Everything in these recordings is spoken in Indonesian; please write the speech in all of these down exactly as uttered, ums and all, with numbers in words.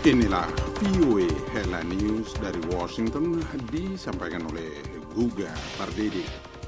Inilah V O A Headline News dari Washington, disampaikan oleh Guga Pardede.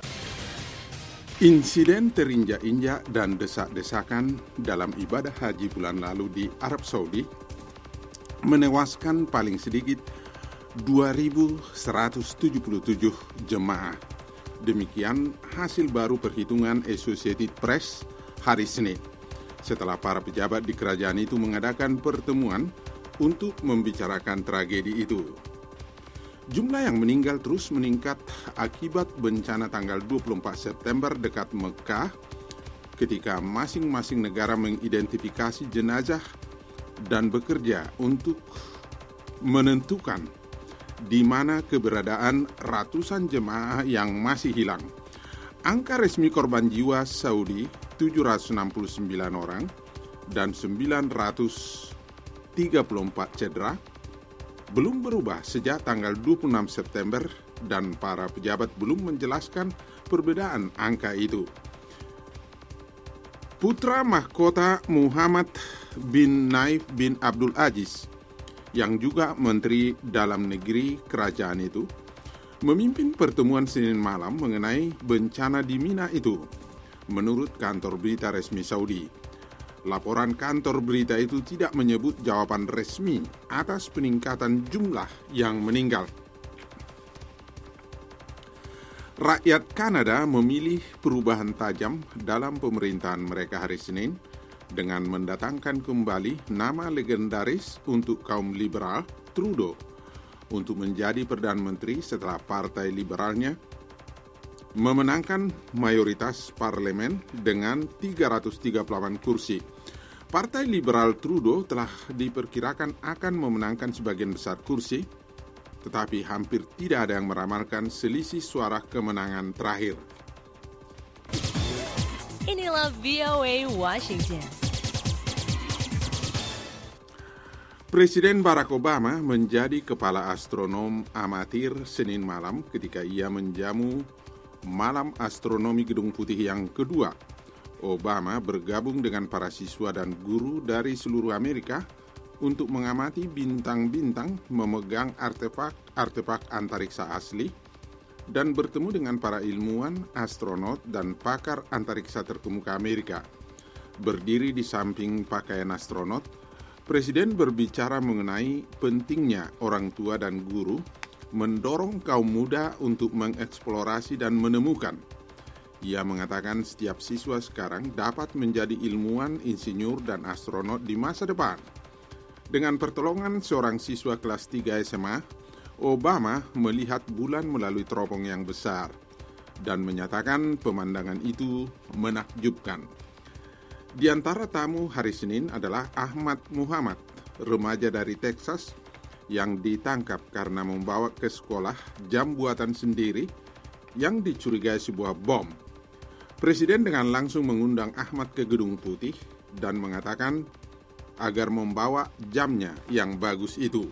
Insiden terinjak-injak dan desak-desakan dalam ibadah haji bulan lalu di Arab Saudi menewaskan paling sedikit dua ribu seratus tujuh puluh tujuh jemaah. Demikian hasil baru perhitungan Associated Press hari Senin, setelah para pejabat di kerajaan itu mengadakan pertemuan untuk membicarakan tragedi itu. Jumlah yang meninggal terus meningkat akibat bencana tanggal dua puluh empat September dekat Mekah, ketika masing-masing negara mengidentifikasi jenazah dan bekerja untuk menentukan di mana keberadaan ratusan jemaah yang masih hilang. Angka resmi korban jiwa Saudi tujuh ratus enam puluh sembilan orang dan sembilan ratus tiga puluh empat cedera belum berubah sejak tanggal dua puluh enam September, dan para pejabat belum menjelaskan perbedaan angka itu. Putra mahkota Muhammad bin Naif bin Abdul Aziz, yang juga Menteri Dalam Negeri kerajaan itu, memimpin pertemuan Senin malam mengenai bencana di Mina itu, menurut kantor berita resmi Saudi. Laporan kantor berita itu tidak menyebut jawaban resmi atas peningkatan jumlah yang meninggal. Rakyat Kanada memilih perubahan tajam dalam pemerintahan mereka hari Senin dengan mendatangkan kembali nama legendaris untuk kaum liberal, Trudeau, untuk menjadi Perdana Menteri setelah partai liberalnya memenangkan mayoritas parlemen dengan tiga ratus tiga puluh delapan kursi. Partai Liberal Trudeau telah diperkirakan akan memenangkan sebagian besar kursi, tetapi hampir tidak ada yang meramalkan selisih suara kemenangan terakhir. Inilah V O A Washington. Presiden Barack Obama menjadi kepala astronom amatir Senin malam ketika ia menjamu Malam Astronomi Gedung Putih yang kedua. Obama bergabung dengan para siswa dan guru dari seluruh Amerika untuk mengamati bintang-bintang, memegang artefak-artefak antariksa asli, dan bertemu dengan para ilmuwan, astronot, dan pakar antariksa terkemuka Amerika. Berdiri di samping pakaian astronot, Presiden berbicara mengenai pentingnya orang tua dan guru mendorong kaum muda untuk mengeksplorasi dan menemukan. Ia mengatakan setiap siswa sekarang dapat menjadi ilmuwan, insinyur, dan astronot di masa depan. Dengan pertolongan seorang siswa kelas tiga S M A, Obama melihat bulan melalui teropong yang besar dan menyatakan pemandangan itu menakjubkan. Di antara tamu hari Senin adalah Ahmad Muhammad, remaja dari Texas, yang ditangkap karena membawa ke sekolah jam buatan sendiri yang dicurigai sebuah bom. Presiden dengan langsung mengundang Ahmad ke Gedung Putih dan mengatakan agar membawa jamnya yang bagus itu.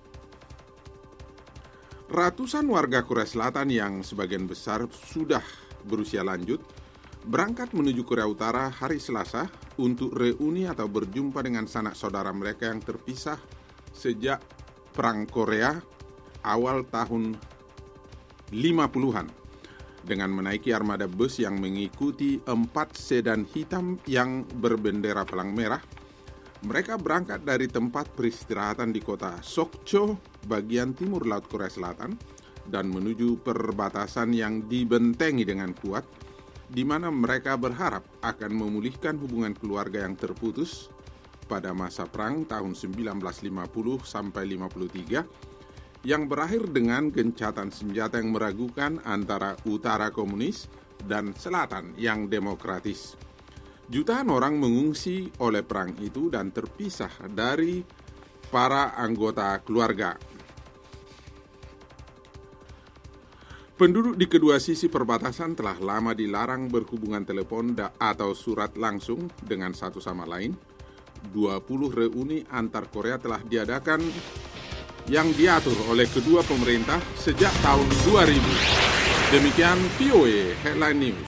Ratusan warga Korea Selatan yang sebagian besar sudah berusia lanjut berangkat menuju Korea Utara hari Selasa untuk reuni atau berjumpa dengan sanak saudara mereka yang terpisah sejak Perang Korea awal tahun lima puluhan, dengan menaiki armada bus yang mengikuti empat sedan hitam yang berbendera palang merah. Mereka berangkat dari tempat peristirahatan di kota Sokcho, bagian timur Laut Korea Selatan, dan menuju perbatasan yang dibentengi dengan kuat, di mana mereka berharap akan memulihkan hubungan keluarga yang terputus pada masa perang tahun seribu sembilan ratus lima puluh sampai lima puluh tiga, yang berakhir dengan gencatan senjata yang meragukan antara utara komunis dan selatan yang demokratis. Jutaan orang mengungsi oleh perang itu dan terpisah dari para anggota keluarga. Penduduk di kedua sisi perbatasan telah lama dilarang berhubungan telepon atau surat langsung dengan satu sama lain. dua puluh reuni antar Korea telah diadakan yang diatur oleh kedua pemerintah sejak tahun dua ribu. Demikian V O A Headline News.